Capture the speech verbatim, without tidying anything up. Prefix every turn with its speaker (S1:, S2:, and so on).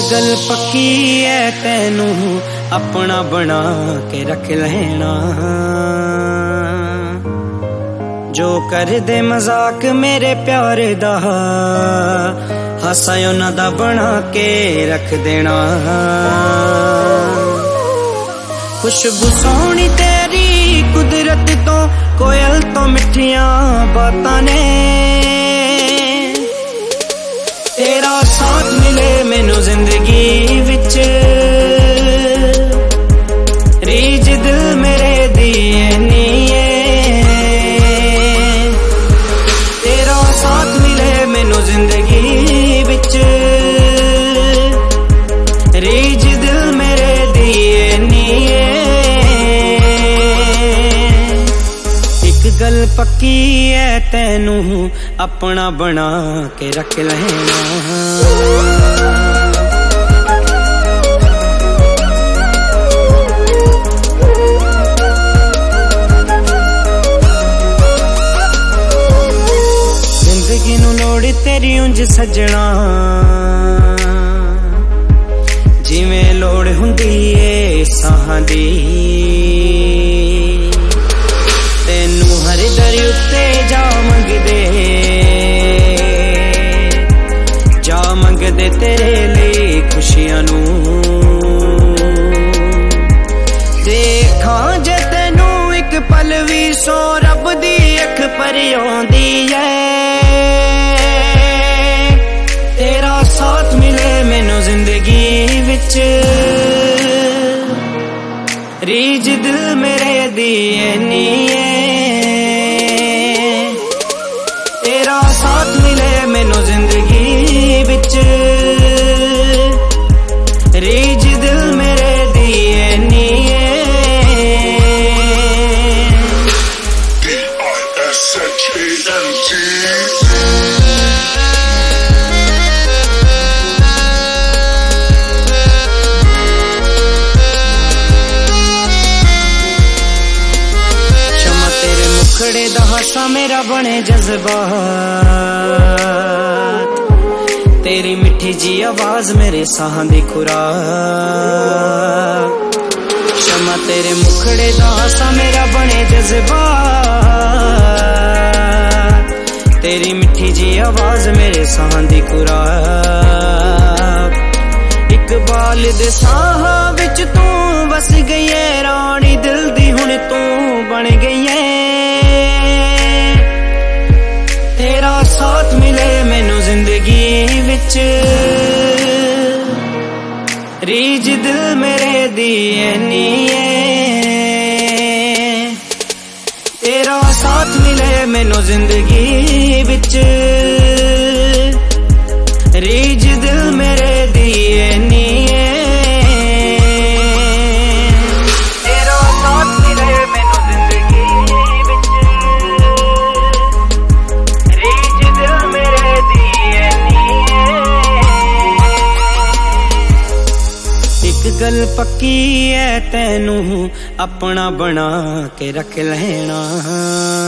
S1: गल पक्की है तैनू अपना बना के रख लेना। जो कर दे मजाक मेरे प्यार दा हासा उन्हां दा बना के रख देना। खुशबू सोहनी तेरी कुदरत तो कोयल तो मिठियां बातां ने। तेरा साथ मिले मैनू जिंदगी विच रीज दिल मेरे दी नी है। तेरा साथ मिले मैनू जिंदगी विच रीज दिल मेरे दी नी है। एक गल पक्की है तैनू अपना बना के रख लेना। जिंदगी नू लोड़ तेरी उंज सजना जिवें लोड़ हुंदी ए साहां दी। तेनू हर दर उत्ते जा मंगदे जा मंगदे तेरे लिए खुशियां नू। देखां जे तेनू एक पल भी सो रब दी अख पर आउंदी है। तेरा साथ मिले मैनू जिंदगी विच रीज दिल मेरे दी नी है। तेरा साथ मिले मैनू जिंदगी विच रीज दिल मेरे दी नी है। मुखड़े दा हासा मेरा बने जज्बात। तेरी मिठी जी आवाज मेरे साहां दी खुराक। शमा तेरे मुखड़े दा हासा मेरा बने जज्बात। तेरी मिठी जी आवाज मेरे साहां दी खुराक। इकबाल दे साहां विच तू बस गई है रानी दिल दी हुण तू बन गई है। तेरा साथ मिले मैनू जिंदगी विच रीज दिल मेरे दी नी है। तेरा साथ मिले मैनू जिंदगी विच रीज दिल मेरे दी नी है। तेरा साथ मिले मैनू जिंदगी विच रीज दिल मेरे दी नी है। एक गल पक्की है तैनू अपना बना के रख लेना।